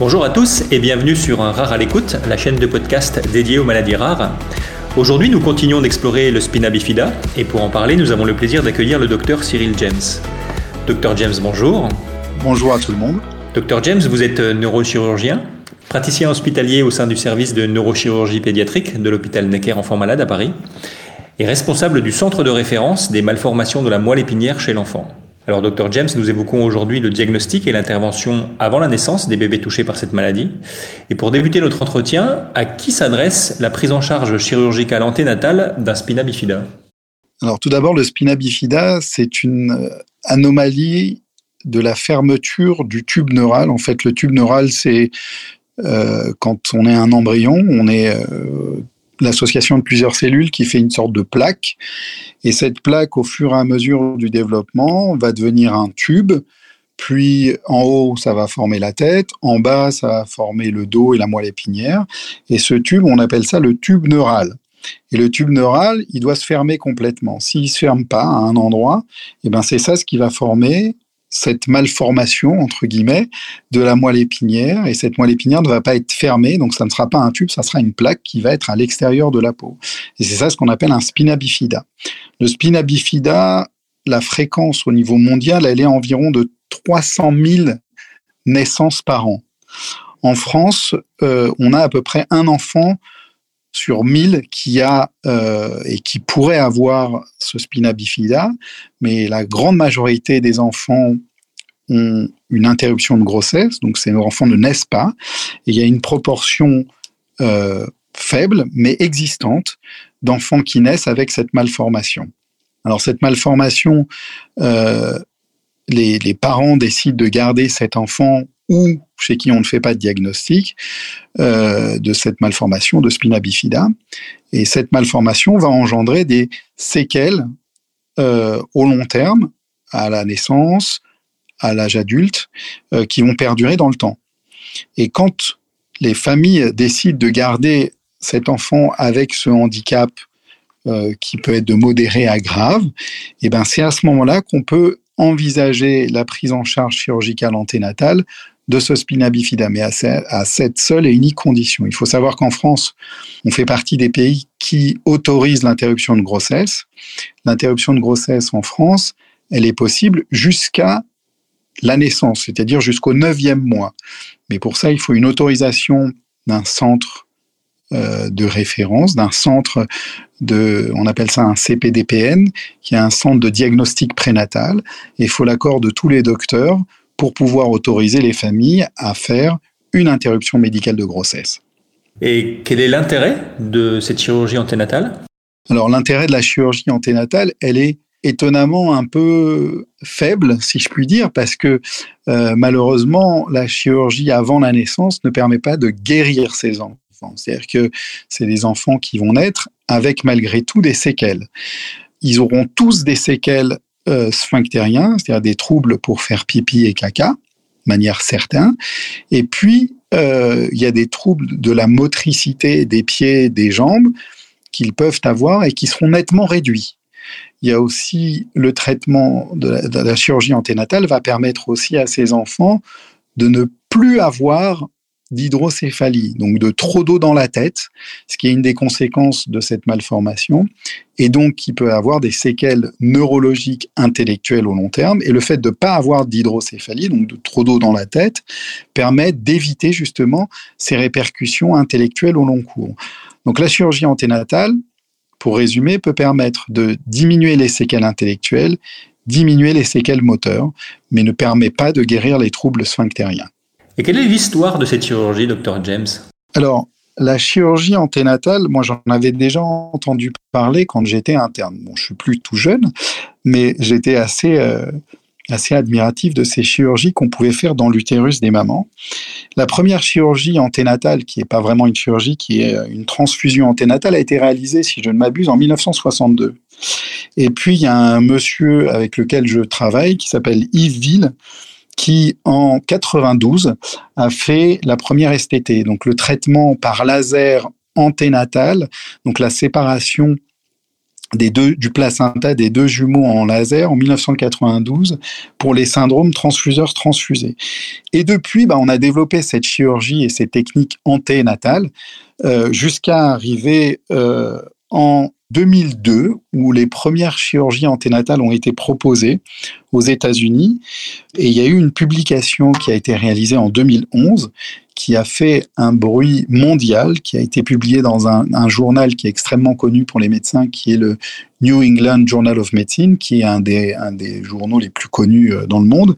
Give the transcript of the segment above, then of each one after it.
Bonjour à tous et bienvenue sur Un Rare à l'écoute, la chaîne de podcast dédiée aux maladies rares. Aujourd'hui, nous continuons d'explorer le spina bifida et pour en parler, nous avons le plaisir d'accueillir le docteur Cyril James. Docteur James, bonjour. Bonjour à tout le monde. Docteur James, vous êtes neurochirurgien, praticien hospitalier au sein du service de neurochirurgie pédiatrique de l'hôpital Necker Enfants Malades à Paris et responsable du centre de référence des malformations de la moelle épinière chez l'enfant. Alors, Dr James, nous évoquons aujourd'hui le diagnostic et l'intervention avant la naissance des bébés touchés par cette maladie. Et pour débuter notre entretien, à qui s'adresse la prise en charge chirurgicale anténatale d'un spina bifida ? Alors, tout d'abord, le spina bifida, c'est une anomalie de la fermeture du tube neural. En fait, le tube neural, c'est quand on est un embryon, on est l'association de plusieurs cellules qui fait une sorte de plaque. Et cette plaque, au fur et à mesure du développement, va devenir un tube. Puis en haut, ça va former la tête. En bas, ça va former le dos et la moelle épinière. Et ce tube, on appelle ça le tube neural. Et le tube neural, il doit se fermer complètement. S'il ne se ferme pas à un endroit, eh ben c'est ça ce qui va former cette malformation, entre guillemets, de la moelle épinière. Et cette moelle épinière ne va pas être fermée, donc ça ne sera pas un tube, ça sera une plaque qui va être à l'extérieur de la peau. Et c'est ça ce qu'on appelle un spina bifida. Le spina bifida, la fréquence au niveau mondial, elle est environ de 300 000 naissances par an. En France, on a à peu près un enfant sur 1000 qui a et qui pourrait avoir ce spina bifida, mais la grande majorité des enfants ont une interruption de grossesse, donc ces enfants ne naissent pas, et il y a une proportion faible, mais existante, d'enfants qui naissent avec cette malformation. Alors cette malformation, les parents décident de garder cet enfant ou chez qui on ne fait pas de diagnostic de cette malformation de spina bifida. Et cette malformation va engendrer des séquelles au long terme, à la naissance, à l'âge adulte, qui vont perdurer dans le temps. Et quand les familles décident de garder cet enfant avec ce handicap qui peut être de modéré à grave, et ben c'est à ce moment-là qu'on peut envisager la prise en charge chirurgicale anténatale de ce spina bifida, mais à cette seule et unique condition. Il faut savoir qu'en France, on fait partie des pays qui autorisent l'interruption de grossesse. L'interruption de grossesse en France, elle est possible jusqu'à la naissance, c'est-à-dire jusqu'au 9e mois. Mais pour ça, il faut une autorisation d'un centre de référence, d'un centre on appelle ça un CPDPN, qui est un centre de diagnostic prénatal, et il faut l'accord de tous les docteurs pour pouvoir autoriser les familles à faire une interruption médicale de grossesse. Et quel est l'intérêt de cette chirurgie anténatale ? Alors l'intérêt de la chirurgie anténatale, elle est étonnamment un peu faible, si je puis dire, parce que malheureusement, la chirurgie avant la naissance ne permet pas de guérir ces enfants. C'est-à-dire que c'est des enfants qui vont naître avec malgré tout des séquelles. Ils auront tous des séquelles sphinctériens, c'est-à-dire des troubles pour faire pipi et caca, de manière certaine. Et puis, il y a des troubles de la motricité des pieds et des jambes qu'ils peuvent avoir et qui seront nettement réduits. Il y a aussi le traitement de la chirurgie anténatale va permettre aussi à ces enfants de ne plus avoir d'hydrocéphalie, donc de trop d'eau dans la tête, ce qui est une des conséquences de cette malformation, et donc qui peut avoir des séquelles neurologiques intellectuelles au long terme. Et le fait de ne pas avoir d'hydrocéphalie, donc de trop d'eau dans la tête, permet d'éviter justement ces répercussions intellectuelles au long cours. Donc la chirurgie anténatale, pour résumer, peut permettre de diminuer les séquelles intellectuelles, diminuer les séquelles moteurs, mais ne permet pas de guérir les troubles sphinctériens. Et quelle est l'histoire de cette chirurgie, Dr James ? Alors, la chirurgie anténatale, moi j'en avais déjà entendu parler quand j'étais interne. Bon, je suis plus tout jeune, mais j'étais assez admiratif de ces chirurgies qu'on pouvait faire dans l'utérus des mamans. La première chirurgie anténatale, qui n'est pas vraiment une chirurgie, qui est une transfusion anténatale, a été réalisée, si je ne m'abuse, en 1962. Et puis, il y a un monsieur avec lequel je travaille, qui s'appelle Yves Ville, qui, en 92, a fait la première STT, donc le traitement par laser anténatal, donc la séparation du placenta des deux jumeaux en laser en 1992 pour les syndromes transfuseurs-transfusés. Et depuis, on a développé cette chirurgie et ces techniques anténatales jusqu'à arriver en 2002, où les premières chirurgies anténatales ont été proposées aux États-Unis. Et il y a eu une publication qui a été réalisée en 2011, qui a fait un bruit mondial, qui a été publié dans un journal qui est extrêmement connu pour les médecins, qui est le New England Journal of Medicine, qui est un des journaux les plus connus dans le monde,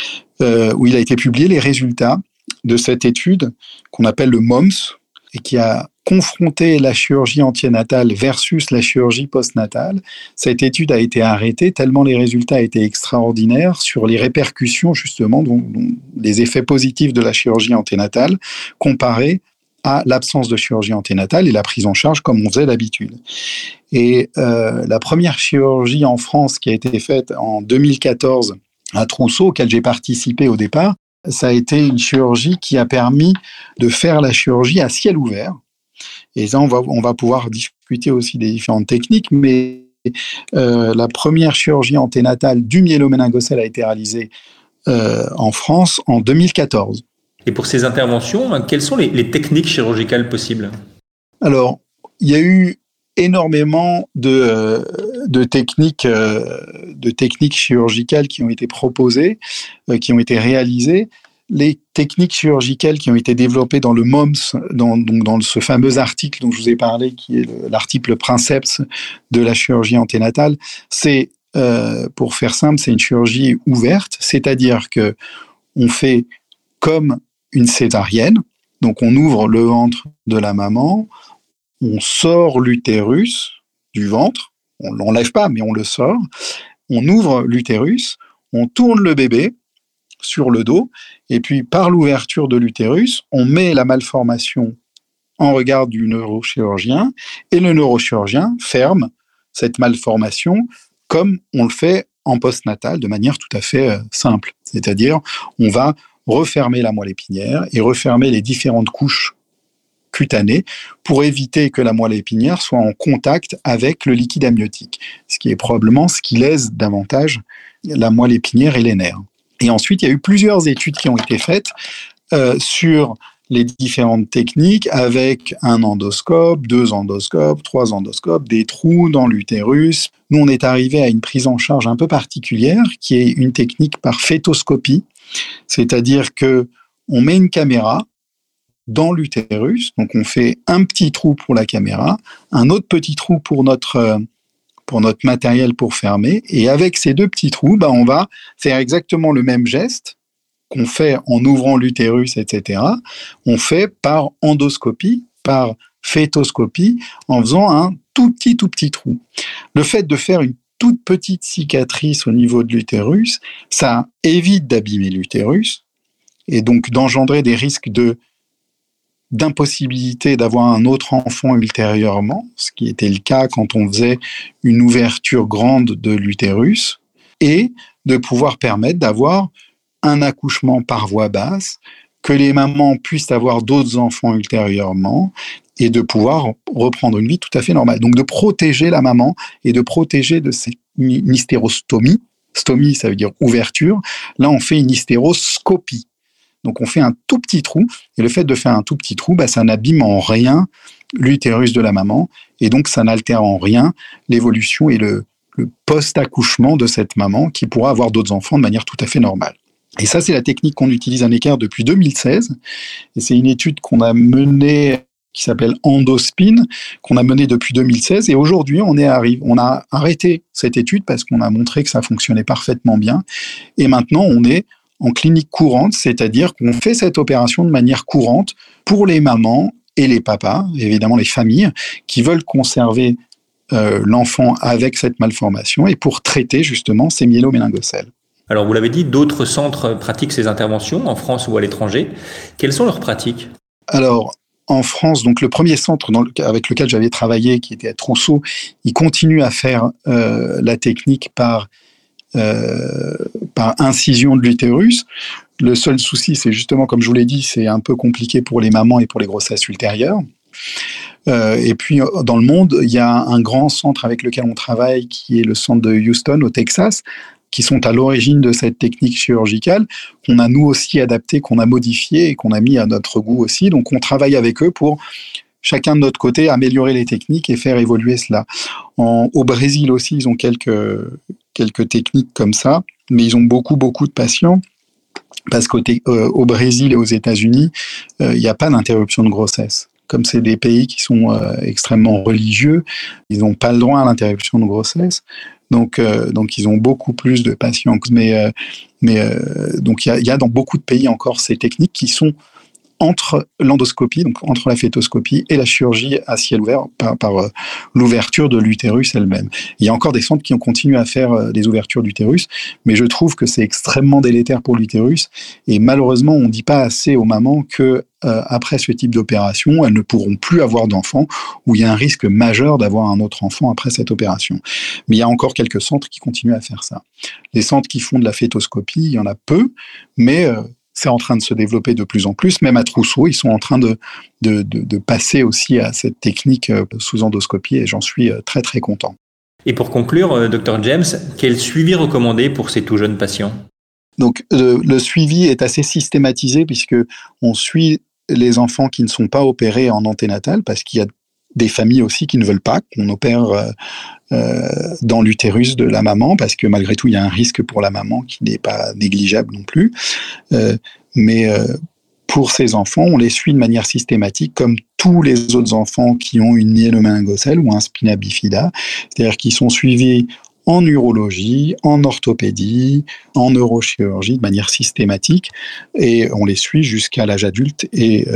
où il a été publié les résultats de cette étude qu'on appelle le MOMS, et qui a confronté la chirurgie anténatale versus la chirurgie postnatale. Cette étude a été arrêtée tellement les résultats étaient extraordinaires sur les répercussions, justement, dont les effets positifs de la chirurgie anténatale comparés à l'absence de chirurgie anténatale et la prise en charge comme on faisait d'habitude. Et la première chirurgie en France qui a été faite en 2014 à Trousseau, auquel j'ai participé au départ, ça a été une chirurgie qui a permis de faire la chirurgie à ciel ouvert. Et ça, on va pouvoir discuter aussi des différentes techniques, mais la première chirurgie anténatale du myéloméningocèle a été réalisée en France en 2014. Et pour ces interventions, quelles sont les techniques chirurgicales possibles ? Alors, il y a eu énormément de techniques chirurgicales qui ont été proposées, qui ont été réalisées. Les techniques chirurgicales qui ont été développées dans le MOMS, dans ce fameux article dont je vous ai parlé, qui est l'article Princeps de la chirurgie anténatale, c'est, pour faire simple, c'est une chirurgie ouverte, c'est-à-dire que on fait comme une césarienne, donc on ouvre le ventre de la maman, on sort l'utérus du ventre, on ne l'enlève pas, mais on le sort, on ouvre l'utérus, on tourne le bébé sur le dos, et puis par l'ouverture de l'utérus, on met la malformation en regard du neurochirurgien, et le neurochirurgien ferme cette malformation comme on le fait en postnatal, de manière tout à fait simple. C'est-à-dire, on va refermer la moelle épinière et refermer les différentes couches cutanées pour éviter que la moelle épinière soit en contact avec le liquide amniotique, ce qui est probablement ce qui lèse davantage la moelle épinière et les nerfs. Et ensuite, il y a eu plusieurs études qui ont été faites sur les différentes techniques avec un endoscope, 2 endoscopes, 3 endoscopes, des trous dans l'utérus. Nous, on est arrivé à une prise en charge un peu particulière qui est une technique par fétoscopie, c'est-à-dire que on met une caméra dans l'utérus, donc on fait un petit trou pour la caméra, un autre petit trou pour notre matériel pour fermer, et avec ces 2 petits trous, on va faire exactement le même geste qu'on fait en ouvrant l'utérus, etc. On fait par endoscopie, par fétoscopie, en faisant un tout petit trou. Le fait de faire une toute petite cicatrice au niveau de l'utérus, ça évite d'abîmer l'utérus, et donc d'engendrer des risques d'impossibilité d'avoir un autre enfant ultérieurement, ce qui était le cas quand on faisait une ouverture grande de l'utérus, et de pouvoir permettre d'avoir un accouchement par voie basse, que les mamans puissent avoir d'autres enfants ultérieurement, et de pouvoir reprendre une vie tout à fait normale. Donc de protéger la maman et de protéger de cette hystérostomie. Stomie, ça veut dire ouverture. Là, on fait une hystéroscopie. Donc, on fait un tout petit trou, et le fait de faire un tout petit trou, ça n'abîme en rien l'utérus de la maman, et donc ça n'altère en rien l'évolution et le post-accouchement de cette maman qui pourra avoir d'autres enfants de manière tout à fait normale. Et ça, c'est la technique qu'on utilise à Necker depuis 2016, et c'est une étude qu'on a menée, qui s'appelle Endospin, qu'on a menée depuis 2016, et aujourd'hui, on a arrêté cette étude parce qu'on a montré que ça fonctionnait parfaitement bien, et maintenant, on est en clinique courante, c'est-à-dire qu'on fait cette opération de manière courante pour les mamans et les papas, évidemment les familles, qui veulent conserver l'enfant avec cette malformation et pour traiter justement ces myéloméningocèles. Alors vous l'avez dit, d'autres centres pratiquent ces interventions, en France ou à l'étranger. Quelles sont leurs pratiques ? Alors, en France, donc le premier centre avec lequel j'avais travaillé, qui était à Trousseau, il continue à faire la technique par incision de l'utérus. Le seul souci, c'est justement, comme je vous l'ai dit, c'est un peu compliqué pour les mamans et pour les grossesses ultérieures. Et puis, dans le monde, il y a un grand centre avec lequel on travaille, qui est le centre de Houston, au Texas, qui sont à l'origine de cette technique chirurgicale, qu'on a nous aussi adaptée, qu'on a modifiée et qu'on a mis à notre goût aussi. Donc, on travaille avec eux pour, chacun de notre côté, améliorer les techniques et faire évoluer cela. Au Brésil aussi, ils ont quelques techniques comme ça, mais ils ont beaucoup de patients. Parce qu'au Brésil et aux États-Unis, il n'y a pas d'interruption de grossesse. Comme c'est des pays qui sont extrêmement religieux, ils n'ont pas le droit à l'interruption de grossesse. Donc ils ont beaucoup plus de patients. Donc il y a dans beaucoup de pays encore ces techniques qui sont entre l'endoscopie, donc entre la fœtoscopie et la chirurgie à ciel ouvert par l'ouverture de l'utérus elle-même. Il y a encore des centres qui ont continué à faire des ouvertures d'utérus, mais je trouve que c'est extrêmement délétère pour l'utérus et malheureusement on ne dit pas assez aux mamans que après ce type d'opération, elles ne pourront plus avoir d'enfants ou il y a un risque majeur d'avoir un autre enfant après cette opération. Mais il y a encore quelques centres qui continuent à faire ça. Les centres qui font de la fœtoscopie, il y en a peu, mais c'est en train de se développer de plus en plus. Même à Trousseau, ils sont en train de passer aussi à cette technique sous endoscopie et j'en suis très très content. Et pour conclure, Dr James, quel suivi recommandé pour ces tout jeunes patients ? Donc le suivi est assez systématisé puisque on suit les enfants qui ne sont pas opérés en anténatal parce qu'il y a des familles aussi qui ne veulent pas qu'on opère dans l'utérus de la maman, parce que malgré tout, il y a un risque pour la maman qui n'est pas négligeable non plus. Mais pour ces enfants, on les suit de manière systématique, comme tous les autres enfants qui ont une myéloméningocèle ou un spina bifida, c'est-à-dire qu'ils sont suivis en urologie, en orthopédie, en neurochirurgie de manière systématique et on les suit jusqu'à l'âge adulte et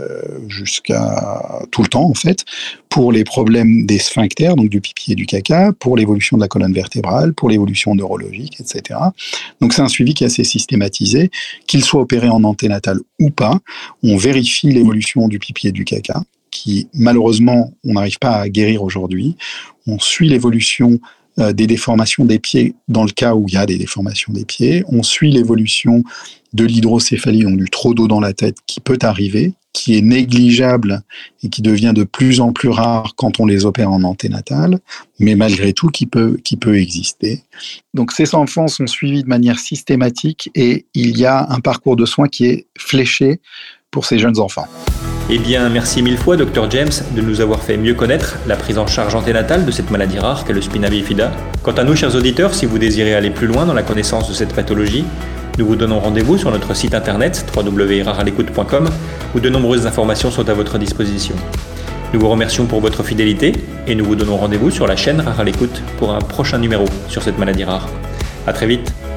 jusqu'à tout le temps en fait pour les problèmes des sphincters, donc du pipi et du caca, pour l'évolution de la colonne vertébrale, pour l'évolution neurologique, etc. Donc c'est un suivi qui est assez systématisé, qu'il soit opéré en anténatal ou pas, on vérifie l'évolution du pipi et du caca qui malheureusement on n'arrive pas à guérir aujourd'hui, on suit l'évolution des déformations des pieds dans le cas où il y a des déformations des pieds. On suit l'évolution de l'hydrocéphalie, donc du trop d'eau dans la tête qui peut arriver, qui est négligeable et qui devient de plus en plus rare quand on les opère en anténatal, mais malgré tout qui peut exister. Donc ces enfants sont suivis de manière systématique et il y a un parcours de soins qui est fléché pour ces jeunes enfants. Eh bien, merci mille fois, Dr James, de nous avoir fait mieux connaître la prise en charge anténatale de cette maladie rare qu'est le spina bifida. Quant à nous, chers auditeurs, si vous désirez aller plus loin dans la connaissance de cette pathologie, nous vous donnons rendez-vous sur notre site internet www.rarealecoute.com où de nombreuses informations sont à votre disposition. Nous vous remercions pour votre fidélité et nous vous donnons rendez-vous sur la chaîne Rare à l'écoute pour un prochain numéro sur cette maladie rare. À très vite.